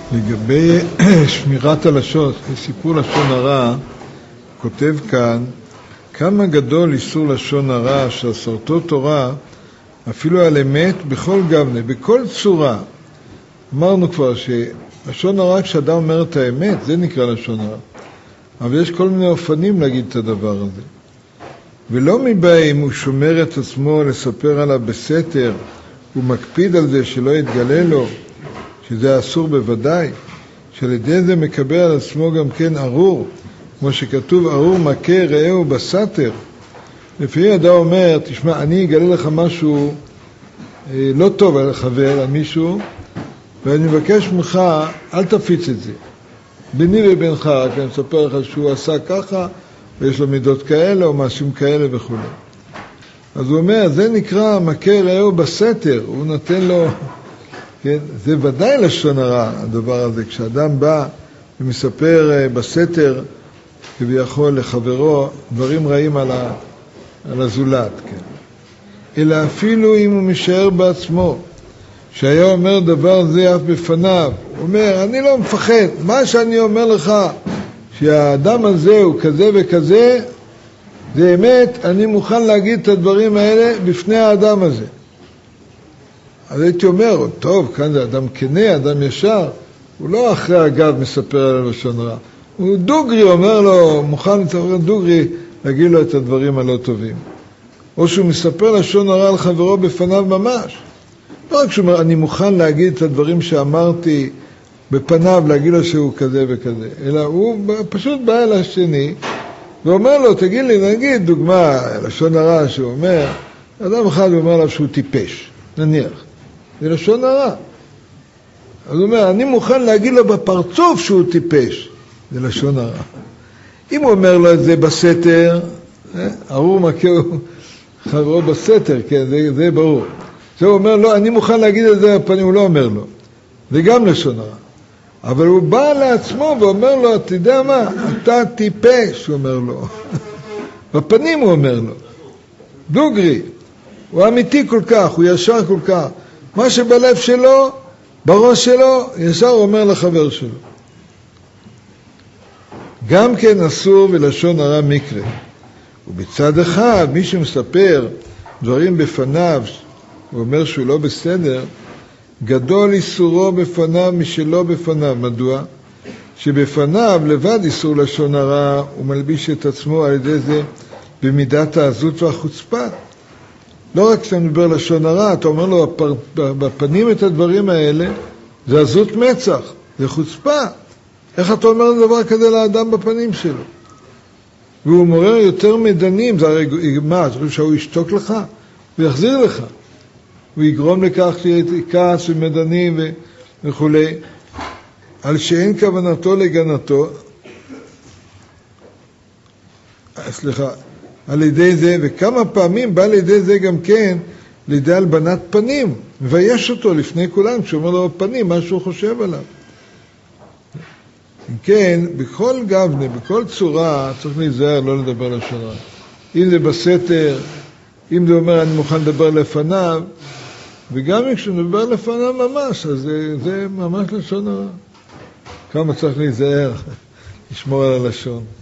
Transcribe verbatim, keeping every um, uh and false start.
לגבי שמירת הלשון, סיפור לשון הרע, כותב כאן, כמה גדול איסור לשון הרע שעשרתו תורה, אפילו על אמת בכל גוונה, בכל צורה. אמרנו כבר שלשון הרע, כשאדם אומר את האמת, זה נקרא לשון הרע. אבל יש כל מיני אופנים להגיד את הדבר הזה. ולא מבא אם הוא שומר את עצמו לספר עליו בסתר, הוא מקפיד על זה שלא יתגלה לו, שזה אסור בוודאי, שעל ידי זה מקבל על עצמו גם כן ארור, כמו שכתוב, ארור מכה רעהו בסתר. לפעמים אדם אומר, תשמע, אני אגלה לך משהו אה, לא טוב על חבר, על מישהו, ואני מבקש ממך, אל תפיץ את זה. ביני ובינך, רק אני מספר לך שהוא עשה ככה, ויש לו מידות כאלה או משהו כאלה וכו'. אז הוא אומר, זה נקרא מכה רעהו בסתר, הוא נותן לו, כן, זה ודאי לשון הרע, הדבר הזה, כשאדם בא ומספר בסתר, כביכול לחברו, דברים רעים על, ה, על הזולת, כן. אלא אפילו אם הוא משאר בעצמו, שהיה אומר דבר זה אף בפניו, הוא אומר, אני לא מפחד, מה שאני אומר לך, שהאדם הזה הוא כזה וכזה, זה אמת, אני מוכן להגיד את הדברים האלה בפני האדם הזה. אז הייתי אומר, טוב, כאן זה אדם כנה, אדם ישר, הוא לא אחרי הגב מספר על לשון רע. הוא דוגרי, אומר לו, מוכן לספר דוגרי, להגיד לו את הדברים הלא טובים. או שהוא מספר לשון הרע על חברו בפניו ממש. לא רק שהוא אומר, אני מוכן להגיד את הדברים שאמרתי בפניו, להגיד לו שהוא כזה וכזה. אלא הוא פשוט בא אל השני, ואומר לו, תגיד לי, נגיד דוגמה, לשון הרע שהוא אומר, אדם אחד אומר לו שהוא טיפש, נניח. זה לשון הרע. אז הוא אומר, אני מוכן להגיד לו בפרצוף שהוא טיפש. זה לשון הרע. אם הוא אומר לו את זה בסתר, ארור מכהו חברו בסתר, כן, זה, זה ברור. הוא אומר לו, אני מוכן להגיד את זה בפנים, הוא לא אומר לו. זה גם לשון הרע. אבל הוא בא לעצמו ואומר לו, אתה יודע מה, אתה טיפש, הוא אומר לו. בפנים הוא אומר לו. דוגרי. הוא אמיתי כל כך, הוא ישר כל כך. מה שבלב שלו, בראש שלו, ישר הוא אומר לחבר שלו. גם כן אסור ולשון הרע מקרה. ובצד אחד, מי שמספר דברים בפניו, הוא אומר שהוא לא בסדר, גדול איסורו בפניו משלו בפניו. מדוע? שבפניו לבד איסור לשון הרע, הוא מלביש את עצמו על ידי זה במידת העזות והחוצפה. לא רק שאתה מדבר לשון הרע, אתה אומר לו בפנים את הדברים האלה, זה עזות מצח, זה חוצפה. איך אתה אומר דבר כזה לאדם בפנים שלו? והוא מעורר יותר מדנים, זה הרי מה, אתה חושב שהוא ישתוק לך? הוא יחזיר לך. הוא יגרום לכך שיהיה כעס ומדנים וכו'. על שאין כוונתו לגנתו, סליחה, על ידי זה, וכמה פעמים בא לידי זה גם כן, לידי הלבנת פנים, מבייש אותו לפני כולם, כשאומר לו בפנים מה שהוא חושב עליו. כן, בכל גוונה, בכל צורה, צריך להיזהר, לא לדבר לשון הרע. אם זה בסתר, אם זה אומר אני מוכן לדבר לפניו, וגם כשנדבר לפניו ממש, אז זה, זה ממש לשון הרע. כמה צריך להיזהר, לשמור על הלשון.